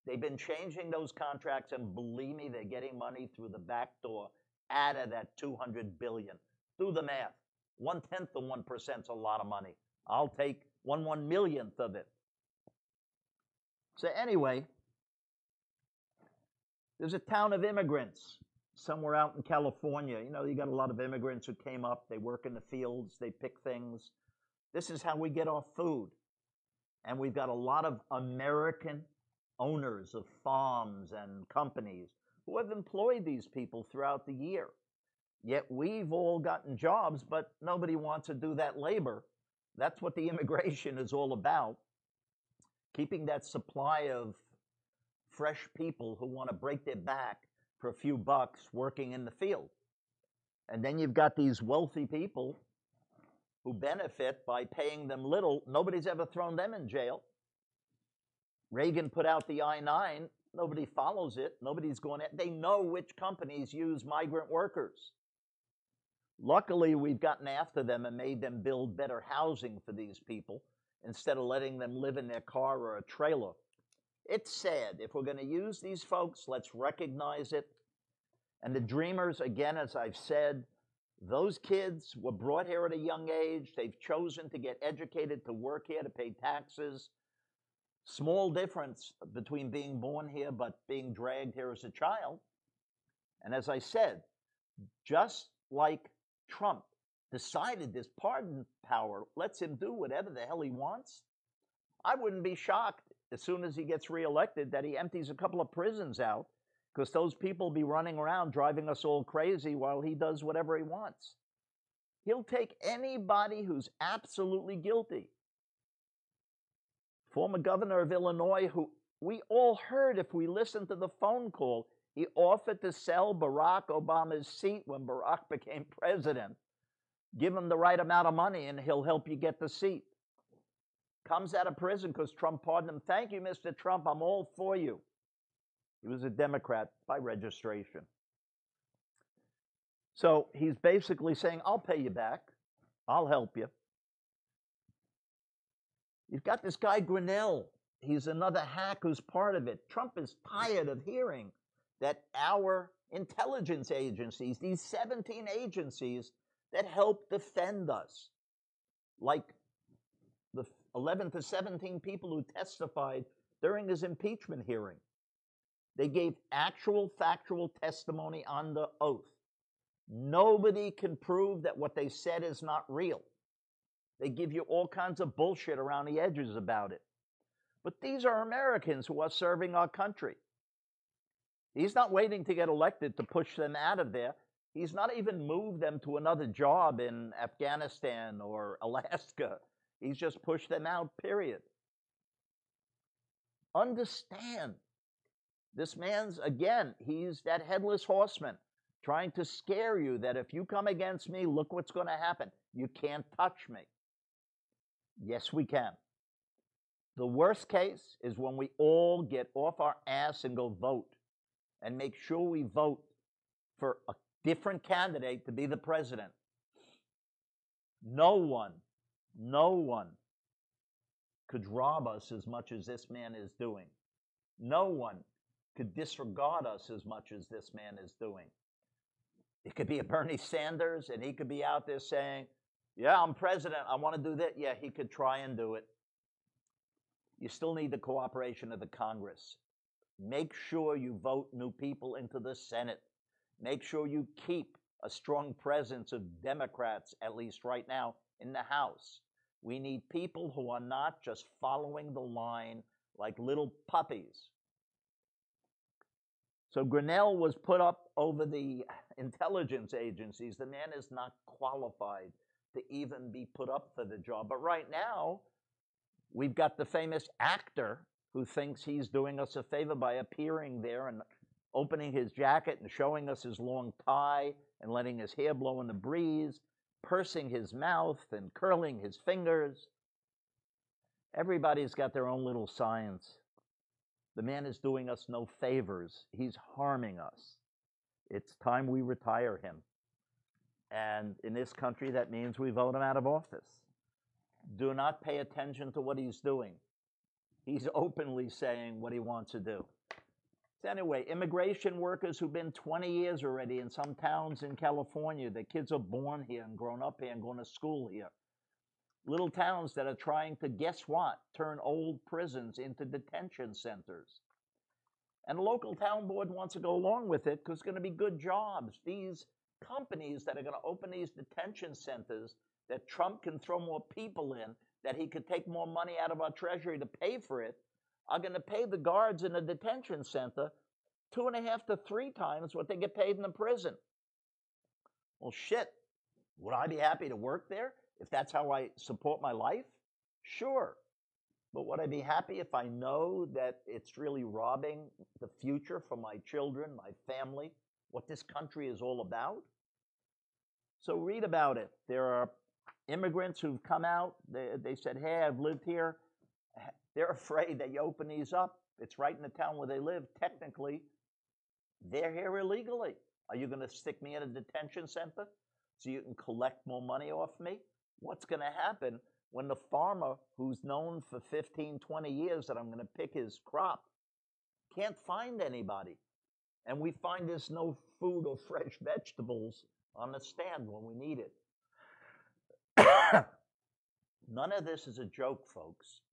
They've been changing those contracts, and believe me, they're getting money through the back door out of that $200 billion. Do the math. 1/10 of 1% is a lot of money. I'll take 1/1,000,000th of it. So anyway, there's a town of immigrants somewhere out in California. You know, you got a lot of immigrants who came up. They work in the fields. They pick things. This is how we get our food. And we've got a lot of American owners of farms and companies who have employed these people throughout the year. Yet we've all gotten jobs, but nobody wants to do that labor. That's what the immigration is all about. Keeping that supply of fresh people who want to break their back for a few bucks working in the field. And then you've got these wealthy people who benefit by paying them little. Nobody's ever thrown them in jail. Reagan put out the I-9. Nobody follows it. Nobody's going. They know which companies use migrant workers. Luckily, we've gotten after them and made them build better housing for these people instead of letting them live in their car or a trailer. It's sad. If we're going to use these folks, let's recognize it. And the dreamers, again, as I've said, those kids were brought here at a young age. They've chosen to get educated, to work here, to pay taxes. Small difference between being born here but being dragged here as a child. And as I said, just like Trump decided this pardon power lets him do whatever the hell he wants, I wouldn't be shocked as soon as he gets reelected that he empties a couple of prisons out, because those people will be running around driving us all crazy while he does whatever he wants. He'll take anybody who's absolutely guilty. Former governor of Illinois, who we all heard if we listened to the phone call, he offered to sell Barack Obama's seat when Barack became president. Give him the right amount of money and he'll help you get the seat. Comes out of prison because Trump pardoned him. Thank you, Mr. Trump. I'm all for you. He was a Democrat by registration. So he's basically saying, I'll pay you back. I'll help you. You've got this guy Grinnell. He's another hack who's part of it. Trump is tired of hearing that our intelligence agencies, these 17 agencies that help defend us, like the 11 to 17 people who testified during his impeachment hearing, they gave actual factual testimony on the oath. Nobody can prove that what they said is not real. They give you all kinds of bullshit around the edges about it. But these are Americans who are serving our country. He's not waiting to get elected to push them out of there. He's not even moved them to another job in Afghanistan or Alaska. He's just pushed them out, period. Understand. This man's, again, he's that headless horseman trying to scare you that if you come against me, look what's going to happen. You can't touch me. Yes, we can. The worst case is when we all get off our ass and go vote and make sure we vote for a different candidate to be the president. No one could rob us as much as this man is doing. No one could disregard us as much as this man is doing. It could be a Bernie Sanders, and he could be out there saying, yeah, I'm president, I want to do that. Yeah, he could try and do it. You still need the cooperation of the Congress. Make sure you vote new people into the Senate. Make sure you keep a strong presence of Democrats, at least right now, in the House. We need people who are not just following the line like little puppies. So Grinnell was put up over the intelligence agencies. The man is not qualified to even be put up for the job. But right now, we've got the famous actor who thinks he's doing us a favor by appearing there and opening his jacket and showing us his long tie and letting his hair blow in the breeze, pursing his mouth and curling his fingers. Everybody's got their own little science. The man is doing us no favors. He's harming us. It's time we retire him. And in this country, that means we vote him out of office. Do not pay attention to what he's doing. He's openly saying what he wants to do. So anyway, immigration workers who've been 20 years already in some towns in California, their kids are born here and grown up here and going to school here. Little towns that are trying to, guess what, turn old prisons into detention centers. And the local town board wants to go along with it because it's going to be good jobs. These companies that are going to open these detention centers that Trump can throw more people in, that he could take more money out of our treasury to pay for it, are going to pay the guards in a detention center 2.5 to 3 times what they get paid in the prison. Well, shit, would I be happy to work there if that's how I support my life? Sure. But would I be happy if I know that it's really robbing the future for my children, my family, what this country is all about? So read about it. There are immigrants who've come out. They said, hey, I've lived here. They're afraid that you open these up. It's right in the town where they live. Technically, they're here illegally. Are you going to stick me in a detention center so you can collect more money off me? What's going to happen when the farmer who's known for 15, 20 years that I'm going to pick his crop can't find anybody? And we find there's no food or fresh vegetables on the stand when we need it. None of this is a joke, folks.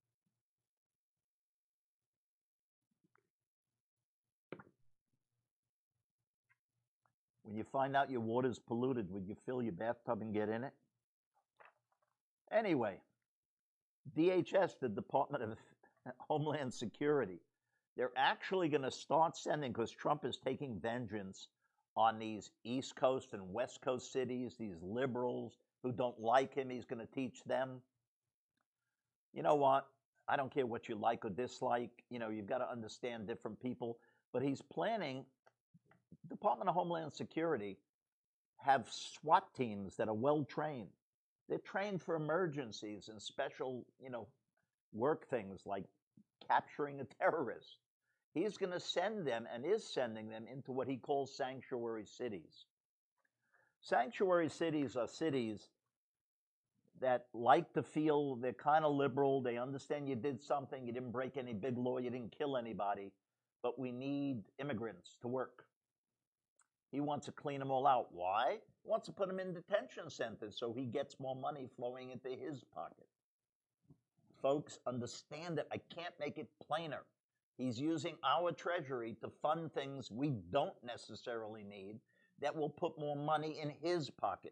When you find out your water's polluted, would you fill your bathtub and get in it? Anyway, DHS, the Department of Homeland Security, they're actually going to start sending, because Trump is taking vengeance on these East Coast and West Coast cities, these liberals who don't like him. He's going to teach them. You know what? I don't care what you like or dislike. You know, you've got to understand different people. But he's planning, Department of Homeland Security have SWAT teams that are well trained. They're trained for emergencies and special, work things like capturing a terrorist. He's going to send them and is sending them into what he calls sanctuary cities. Sanctuary cities are cities that like to feel they're kind of liberal. They understand you did something. You didn't break any big law. You didn't kill anybody. But we need immigrants to work. He wants to clean them all out. Why? He wants to put them in detention centers so he gets more money flowing into his pocket. Folks, understand it. I can't make it plainer. He's using our treasury to fund things we don't necessarily need that will put more money in his pocket.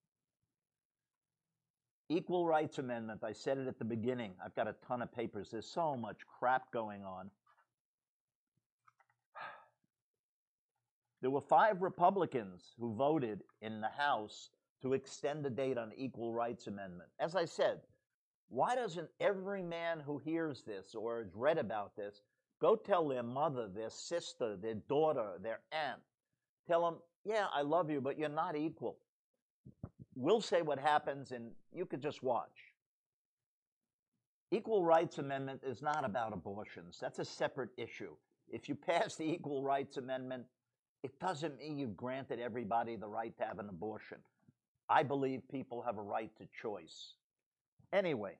Equal Rights Amendment, I said it at the beginning. I've got a ton of papers. There's so much crap going on. There were 5 Republicans who voted in the House to extend the date on the Equal Rights Amendment. As I said, why doesn't every man who hears this or has read about this go tell their mother, their sister, their daughter, their aunt, tell them, yeah, I love you, but you're not equal. We'll say what happens and you could just watch. Equal Rights Amendment is not about abortions. That's a separate issue. If you pass the Equal Rights Amendment, it doesn't mean you've granted everybody the right to have an abortion. I believe people have a right to choice. Anyway,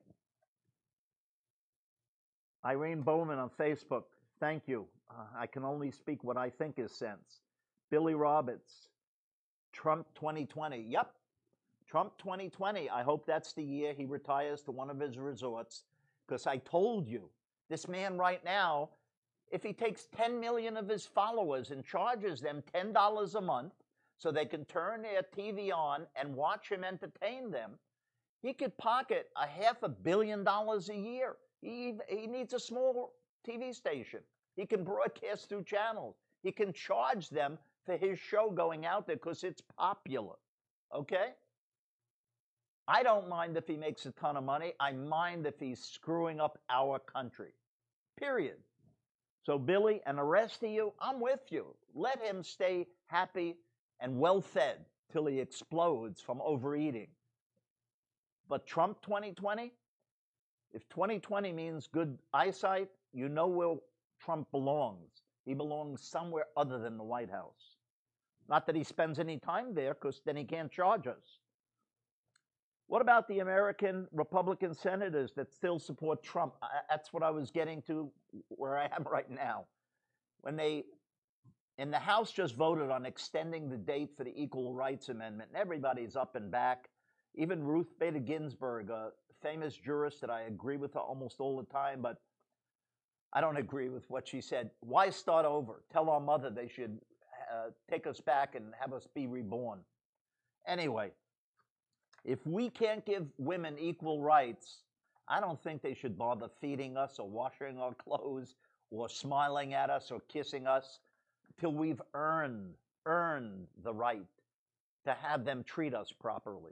Irene Bowman on Facebook, thank you. I can only speak what I think is sense. Billy Roberts, Trump 2020. Yep, Trump 2020. I hope that's the year he retires to one of his resorts, because I told you, this man right now, if he takes 10 million of his followers and charges them $10 a month so they can turn their TV on and watch him entertain them, he could pocket $500 million a year. He needs a small TV station. He can broadcast through channels. He can charge them for his show going out there because it's popular. Okay? I don't mind if he makes a ton of money. I mind if he's screwing up our country. Period. So, Billy, and the rest of you, I'm with you. Let him stay happy and well-fed till he explodes from overeating. But Trump 2020, if 2020 means good eyesight, you know where Trump belongs. He belongs somewhere other than the White House. Not that he spends any time there, because then he can't charge us. What about the American Republican senators that still support Trump? That's what I was getting to where I am right now. When they, in the House, just voted on extending the date for the Equal Rights Amendment, and everybody's up and back. Even Ruth Bader Ginsburg, a famous jurist that I agree with her almost all the time, but I don't agree with what she said. Why start over? Tell our mother they should take us back and have us be reborn. Anyway, if we can't give women equal rights, I don't think they should bother feeding us or washing our clothes or smiling at us or kissing us till we've earned the right to have them treat us properly.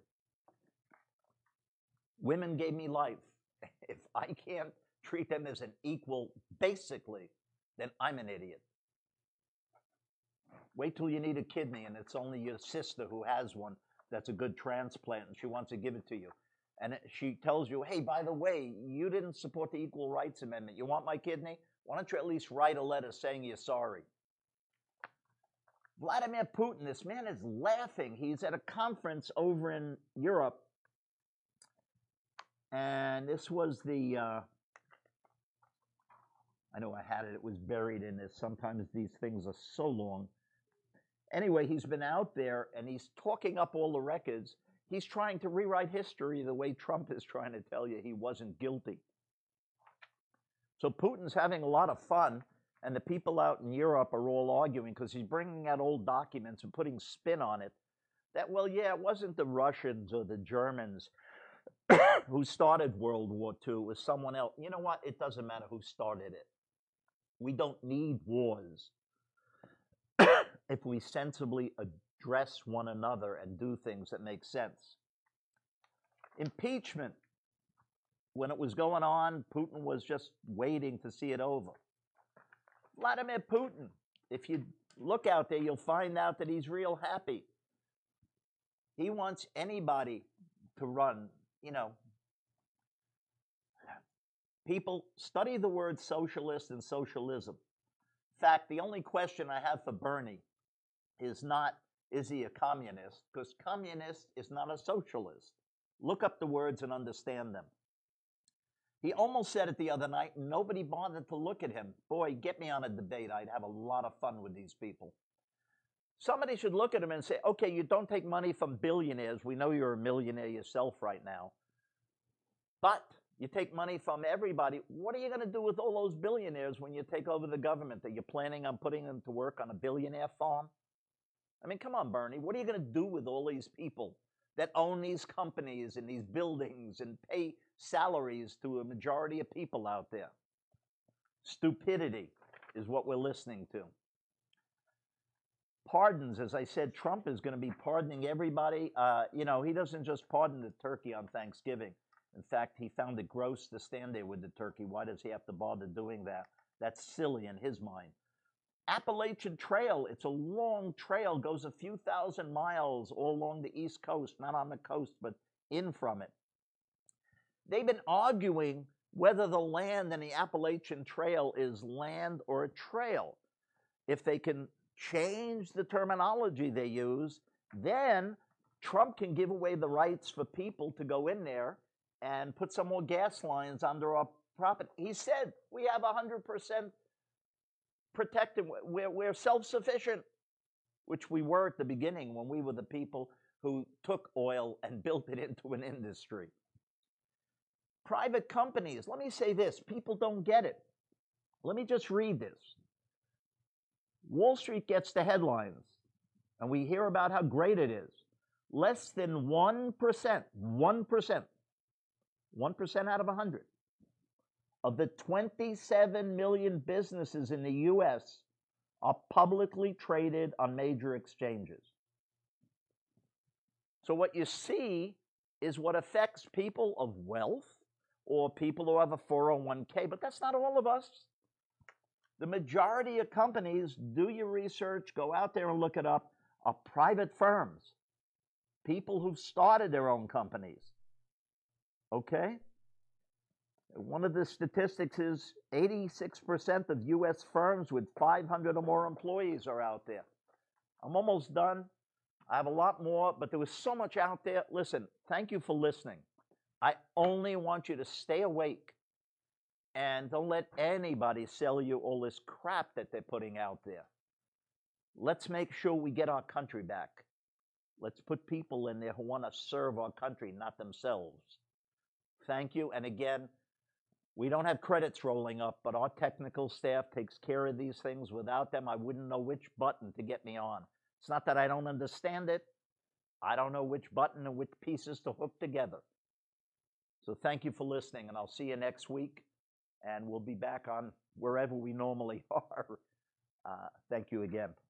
Women gave me life. If I can't treat them as an equal, basically, then I'm an idiot. Wait till you need a kidney and it's only your sister who has one that's a good transplant and she wants to give it to you. And she tells you, hey, by the way, you didn't support the Equal Rights Amendment. You want my kidney? Why don't you at least write a letter saying you're sorry? Vladimir Putin, this man is laughing. He's at a conference over in Europe. And this was the, I know I had it. It was buried in this. Sometimes these things are so long. Anyway, he's been out there and he's talking up all the records. He's trying to rewrite history the way Trump is trying to tell you he wasn't guilty. So Putin's having a lot of fun, and the people out in Europe are all arguing because he's bringing out old documents and putting spin on it. That, well, yeah, it wasn't the Russians or the Germans who started World War II. It was someone else. You know what? It doesn't matter who started it. We don't need wars if we sensibly address one another and do things that make sense. Impeachment. When it was going on, Putin was just waiting to see it over. Vladimir Putin, if you look out there, you'll find out that he's real happy. He wants anybody to run, you know. People study the word socialist and socialism. In fact, the only question I have for Bernie is not, is he a communist? Because communist is not a socialist. Look up the words and understand them. He almost said it the other night, and nobody bothered to look at him. Boy, get me on a debate. I'd have a lot of fun with these people. Somebody should look at him and say, okay, you don't take money from billionaires. We know you're a millionaire yourself right now. But you take money from everybody. What are you going to do with all those billionaires when you take over the government? Are you planning on putting them to work on a billionaire farm? I mean, come on, Bernie. What are you going to do with all these people that own these companies and these buildings and pay salaries to a majority of people out there? Stupidity is what we're listening to. Pardons, as I said, Trump is going to be pardoning everybody. You know, he doesn't just pardon the turkey on Thanksgiving. In fact, he found it gross to stand there with the turkey. Why does he have to bother doing that? That's silly in his mind. Appalachian Trail, it's a long trail, goes a few thousand miles all along the East Coast, not on the coast, but in from it. They've been arguing whether the land in the Appalachian Trail is land or a trail. If they can change the terminology they use, then Trump can give away the rights for people to go in there and put some more gas lines under our property. He said we have 100% protected. We're self-sufficient, which we were at the beginning when we were the people who took oil and built it into an industry. Private companies, let me say this, people don't get it. Let me just read this. Wall Street gets the headlines, and we hear about how great it is. Less than 1% out of 100 of the 27 million businesses in the U.S. are publicly traded on major exchanges. So what you see is what affects people of wealth or people who have a 401k, but that's not all of us. The majority of companies, do your research, go out there and look it up, are private firms, people who've started their own companies. Okay? One of the statistics is 86% of U.S. firms with 500 or more employees are out there. I'm almost done. I have a lot more, but there was so much out there. Listen, thank you for listening. I only want you to stay awake and don't let anybody sell you all this crap that they're putting out there. Let's make sure we get our country back. Let's put people in there who want to serve our country, not themselves. Thank you. And again, we don't have credits rolling up, but our technical staff takes care of these things. Without them, I wouldn't know which button to get me on. It's not that I don't understand it. I don't know which button and which pieces to hook together. So thank you for listening, and I'll see you next week. And we'll be back on wherever we normally are. Thank you again.